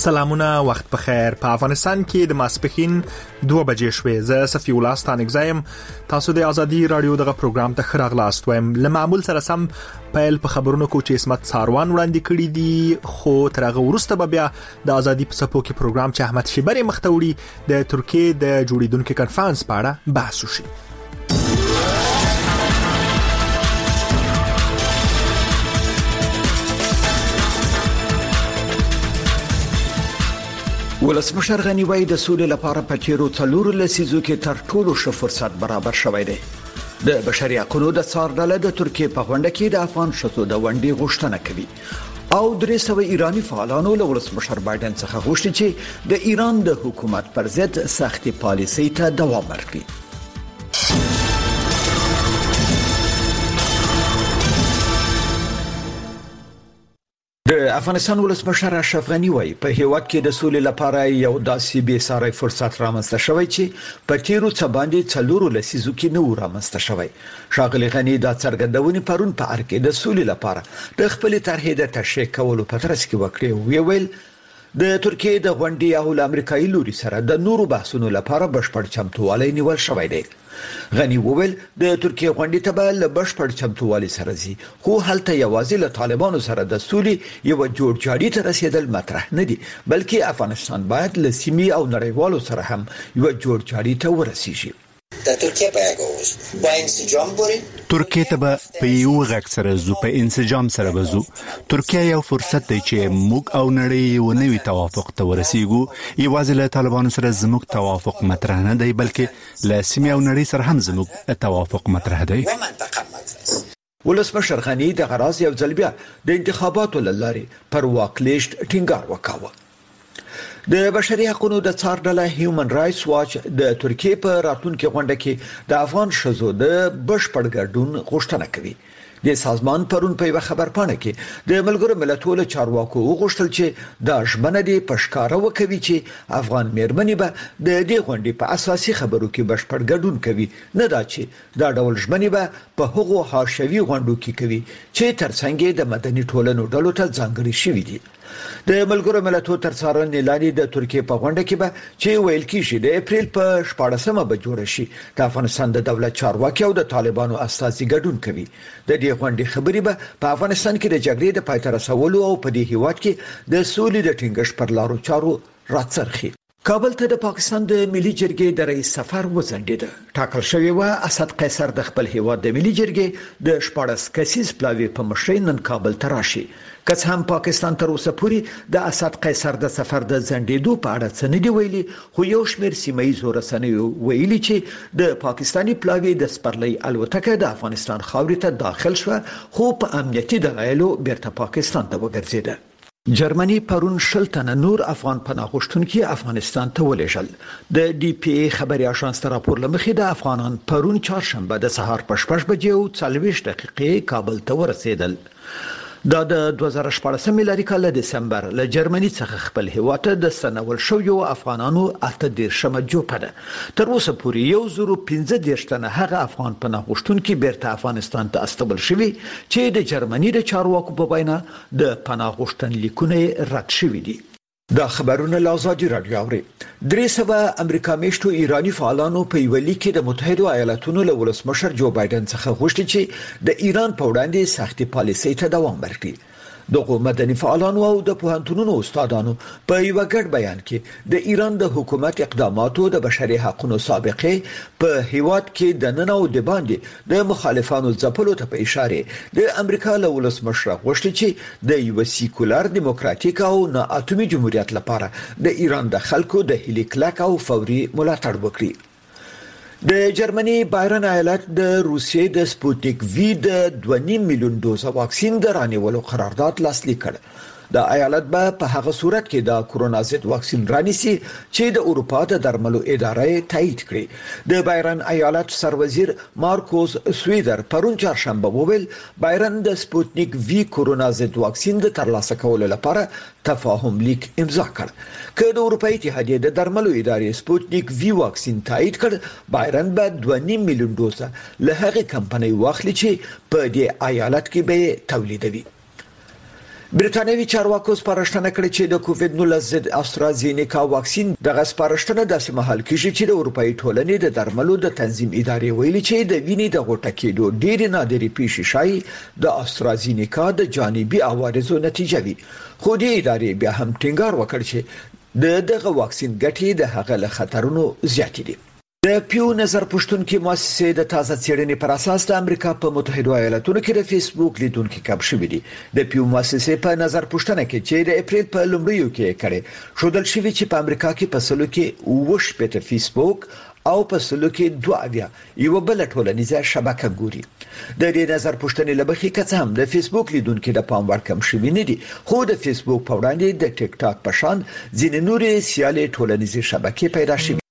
سلامونه، وخت په خیر. په افغانستان کې د ماسپښین 2 بجې شوې. زه صفی الله ستانګزایم. تاسو د ازادي رادیو دغه پروګرام ته خراغلاست وایم. له معمول سره سم پیل په خبرونو کو چې اسمت ساروان وړاندې کړی دي، خو ترغه ورسته به بیا د ازادي په سپو کې پروګرام چې احمد شیبری مختوړي د ترکیه د جوړیدونکو کنفرانس په اړه بحث وشي. ولسمشر غنی وای د سولې لپاره په تیرو 4 لسیزو کې تر ټولو ښه فرصت برابر شوی دی. د بشري حقوقو د څارډله د ترکیه په غونډه کې د افغان شتو د ونډې غوښتنه کوي او 300 ایرانی فعالانو له ولسمشر بایدن څخه غوښتي چې د ایران د حکومت پر ضد سختي پالیسي ته دوام ورکړي. د افغانستان ولسمشر اشرف غنی وای په هیواد کې د سولې لپاره یو داسې بې ساري فرصت رامنځته شوی چې په تیرو څه باندې 4 لسیزو کې نو رامنځته شوی. ښاغلی غنی دا څرګندونې پرون په ارګ کې د سولې لپاره د خپل طرحې د تشریح کولو په ترڅ کې وکړي. ویل د ترکیه د غونډې او د امریکایي لوري سره د نورو بحثونو لپاره بشپړ چمتووالی نیول شوی دی. غنی وویل د ترکیه غونډې ته به له بشپړ چمتووالي سره زی، خو هلته یوازې له طالبانو سره د سولې یو جوړجاړي ته رسیدل مطرح نه دي، بلکې افغانستان باید له سیمې او نړیوالو سره هم یو جوړجاړي ته ورسیږي. د ترکیه په اګوز با انسجام بوري ترکیه ته به په یو غږ سره زو په انسجام سره وزو. ترکیه یو فرصت دی چې موږ او نړۍ یو نوي توافق ته ورسیږو. یوازې له طالبانو سره زموږ توافق مطرح نه دی، بلکې له سیمې او نړۍ سره هم زموږ توافق مطرح دی. ولسمشر غنی د غراض یو ځل بیا د انتخاباتو لارې پر واکلیشت ټینګار وکاوه. د بشري حقوقو د څارډله هیومن رائټس واچ د ترکیه په راتلونکي غونډه کې د افغان شذو د بشپړ ګډون غوښتنه کوي. د سازمان پرون په خبر پاڼه کې د ملګرو ملتونو چارواکو وغوښتل چې د ژمنه دی پښکاره وکوي چې افغان میرمنې به د دې غونډې په اساسي خبرو کې بشپړ ګډون کوي، نه دا چې دا ډول ژمنې به په هغو حاشوي غونډو کې کوي چې ترڅنګ د مدني ټولنو ډلو ته ځانګړي شوي دي. د ملګرو ملتونو تر څارنې لاندې د ترکیه په غونډه کې به چې ویل کېږي د اپریل په 14مه به جوړ شي، د افغانستان د دولت چارواکي او د طالبانو استازي ګډون کوي. د دې غونډې خبرې به په افغانستان کې د جګړې د پای ته رسولو او په دې هیواد کې د سولې د ټینګښت پر لارو چارو راڅرخي. کابل ته د پاکستان د ملي جرګې د رئیس سفر وزنډید. ټاکل شوی و اسد قیصر د خپل هیواد د ملي جرګې د 14 کسیز پلاوی په مشرۍ نن کابل ته راشي. که هم پاکستان تر اوسه پورې د اسد قیصر د سفر د زنډېدو په اړه څه نه دی ویلي، خو یو شمېر سیمه‌یزو رسنیو ویلي چې د پاکستاني پلاوی د سپرلۍ الوتکه د افغانستان خاورې ته داخل شو، خو په امنیتي دلایلو بیرته پاکستان ته وګرځیده. جرمني پرون 10 تنه نور افغان پناه غوښتونکي افغانستان ته ولېږل. د ډي پی ای خبري اژانس راپور لمخې د افغانان پرون چهارشنبه د سهار په 6 بجې او 40 دقیقې کابل ته ورسېدل. دا د 2014 میلادي کال د دسمبر له جرمني څخه خپل هیواد ته د سنول شویو افغانانو 18 جوپه ده. تر اوسه پورې 115 تنه هغه افغان پناه غوښتونکي بیرته افغانستان ته استول شوي چې د جرمني د چارواکو په وینا د پناه غوښتنلیکونه رد شوي دي. دا خبرونه له ازادي رادیو اوري. 300 امریکا میشتو ایرانی فعالانو په یو لیک کې د متحده ایالاتونو له ولسمشر جو بایدن څخه غوښتي چې د ایران په وړاندې سختي پالیسي ته دوام ورکړي. دغه مدني فعالانو او د پوهنتونونو استادانو په یو ګډ بیان کې د ایران د حکومت اقداماتو د بشري حقوقو سابقه په هیواد کې د نن او د باندې د مخالفانو ځپلو ته په اشاره د امریکا له ولسمشر غوښتي چې د یو سیکولر دیموکراتیک او نه اتمی جمهوریت لپاره د ایران د خلکو د هلیکلاک او فوري ملاتړ وکړي. د جرمني بایرن ایالت د روسیې د سپوتنیک وی د 2.5 میلیون دوزه واکسین د رانیولو قرارداد لاسلیک کړ. د ایالت به په هغه صورت کې د کورونا ضد واکسین رانیسي چې د اروپا د درملو ادارې تایید کړي. د بایرن ایالت سروزیر مارکوس سویدر پرون چهارشنبه وویل بایرن د سپوتنیک وی کورونا ضد واکسین د ترلاسه کولو لپاره تفاهم لیک امضا کړ. که د اروپایي اتحادیې د درملو ادارې سپوتنیک وی واکسین تایید کړ، بایرن به 2.5 میلیون دوزه له هغه کمپنۍ واخلي چې په دې ایالت کې به تولیدوي. برټانیوي چارواکو سپارښتنه کړې چې د کووډ-19 ضد استرازینیکا واکسین د سپارښتنه داسې مهال کېږي چې د اروپאי ټولنې د درملو د تنظیم ادارې ویلي چې د وینې د غوټه کېدو ډېرې نادرې پیښې شای د استرازینیکا د جانبي عوارضو نتیجه وي. خو د ادارې بیا هم ټینګار وکړ چې دغه واکسین ګټې د هغه له خطرونو زیاتې دي. د پیو نظر پښتونکو مؤسسې د تازه څېړنې پر اساس د امریکا په متحده ایالاتونو کې د فیسبوک لیدونکو کم شوي دي. د پیو مؤسسې په نظر پښتنه کې چې د اپریل په لومړیو کې کړي شودل شوی چې په امریکا کې په سلو کې وښ په فیسبوک او په سلو کې 2 یو بل ټولنیزه شبکه ګوري. د دې نظر پښتنې لبخي که څه هم د فیسبوک لیدونکو د پام وړ کم شوي نه دي، خو د فیسبوک په وړاندې د ټیک ټاک په شان ځینې نورې سیالي ټولنیزه شبکې پیدا شوي.